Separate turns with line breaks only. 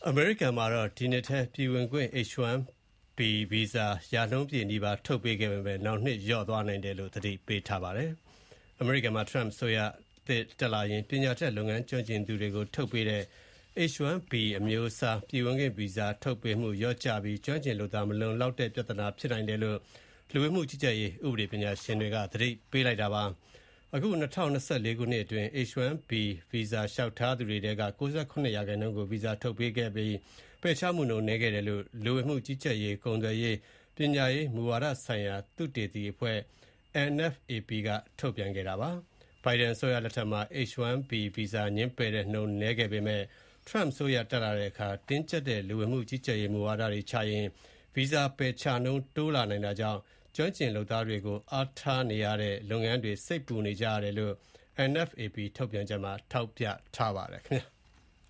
အမေရိကန်မှာဒီနှစ်ထဲပြည်ဝင်ခွင့် H-1B ဗီဇာရာနှုန်းပြည့်နီးပါးထုတ်ပေးခဲ့ပေမဲ့နောက်နှစ်လျော့သွားနိုင်တယ်လို့သတိပေးထားပါတယ်။ အမေရိကန်မှာ Trump အစိုးရသစ်တက်လာရင်ပညာတတ်လုပ်ငန်းကျွမ်းကျင်သူတွေကိုထုတ်ပေးတဲ့ H-1B အမျိုးအစားပြည်ဝင်ခွင့်ဗီဇာထုတ်ပေးမှုလျော့ကျပြီးကျွမ်းကျင်လုပ်သားမလုံလောက်တဲ့ပြဿနာဖြစ်နိုင်တယ်လို့လူဝင်မှုကြီးကြပ်ရေးဥပဒေပညာရှင်တွေကသတိပေးလိုက်ပါတယ်။ အခု 2024 ခုနှစ်အတွင်း H-1B ဗီဇာလျှောက်ထားသူတွေထဲက ၉၇% ကိုဗီဇာထုတ်ပေးခဲ့ပြီးပယ်ချမှုနှုန်းနည်းခဲ့တယ်လို့လူဝင်မှုကြီးကြပ်ရေးကုန်သွယ်ရေးပညာရေးမူဝါဒဆိုင်ရာသုတေသီအဖွဲ့ NFAP ကထုတ်ပြန်ခဲ့တာပါ။ Biden အစိုးရလက်ထက်မှာ H-1B ဗီဇာငြင်းပယ်တဲ့နှုန်းနည်းခဲ့ပေမဲ့ Trump အစိုးရတက်လာတဲ့အခါတင်းကျပ်တဲ့လူဝင်မှုကြီးကြပ်ရေးမူဝါဒတွေချရင်ဗီဇာပယ်ချနှုန်းတိုးလာနိုင်တာကြောင့်ကျွမ်းကျင်လုပ်သားတွေကိုအားထားနေရတဲ့လုပ်ငန်းတွေစိတ်ပူနေကြရတယ်လို့ NFAP ထုတ်ပြန်ချက်မှာထောက်ပြထားပါတယ်ခင်ဗျာ။